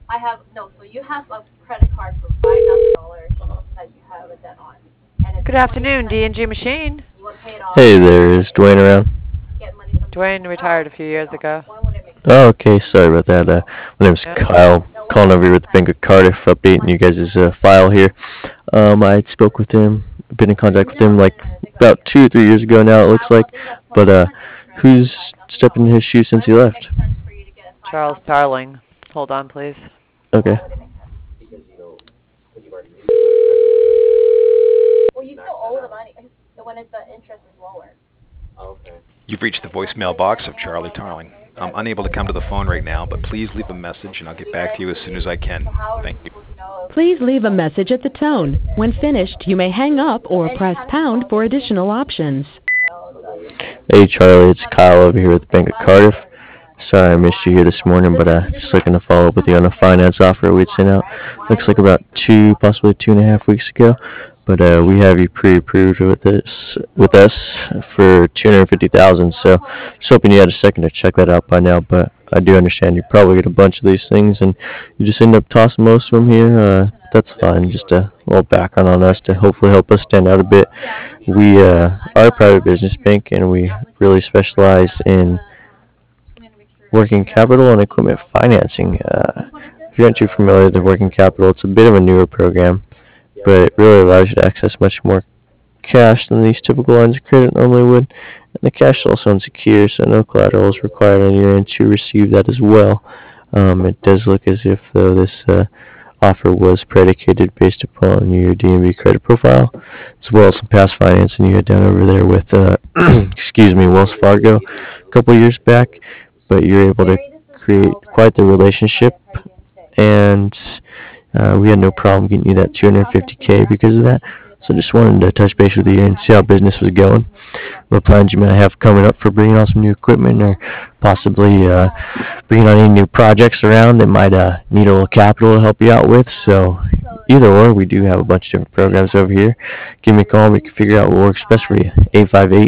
I have no. So you have a credit card for $5,000 that you have a debt on, and it's Good twenty afternoon, percent D&G interest. Machine. You want to pay it off, Hey or there, is Dwayne around? get money from Dwayne someone retired a else few to pay it years off. ago. When would it make sense? Oh, okay, sorry about that. My name's Yeah. Kyle, No, when calling would over it here make with the Bank sense? of Cardiff, updating Month you to guys' month. file here. I spoke with him, been in contact with him like about 2 or 3 years ago now, it looks like. I think that's But 20% interest on who's five thousand stepping in his dollars. shoes since When he would it make left? sense for you to get a five Charles thousand dollar? Tarling. Hold on, please. Okay. Why would it make sense? Well, you still owe the money when the interest is lower. You've reached the voicemail box of Charlie Tarling. I'm unable to come to the phone right now, but please leave a message and I'll get back to you as soon as I So can. how are we Thank you. supposed to know if Please leave a what message at the tone. When finished, you may hang up or press anytime she pound calls for me, she'll additional options. know the interest. Hey Charlie, it's How does Kyle that over here with the Bank of how does that Cardiff. understand? Sorry I missed you here this morning, but just looking to follow up with you on a finance offer we'd sent out. Why Looks like would it about make sense? 2, possibly 2.5 weeks ago. But we have you pre-approved with us for 250,000. So just hoping you had a second to check that out by now. But I do understand you probably get a bunch of these things and you just end up tossing most of them here. That's fine. Just a little background on us to hopefully help us stand out a bit. We are a private business bank and we really specialize in working capital and equipment financing. If you're not too familiar with the working capital, it's a bit of a newer program, but it really allows you to access much more cash than these typical lines of credit normally would. And the cash is also unsecure, so no collateral is required on your end to receive that as well. It does look as if, though, this offer was predicated based upon your DMV credit profile, as well as some past financing you had done over there with, excuse me, Wells Fargo a couple years back. But you're able to create quite the relationship, and we had no problem getting you that 250K because of that. So just wanted to touch base with you and see how business was going. What plans you might have coming up for bringing on some new equipment, or possibly bringing on any new projects around that might need a little capital to help you out with. So either or, we do have a bunch of different programs over here. Give me a call. We can figure out what works best for you.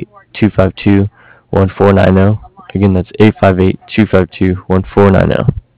858-252-1490. Again, that's 858-252-1490.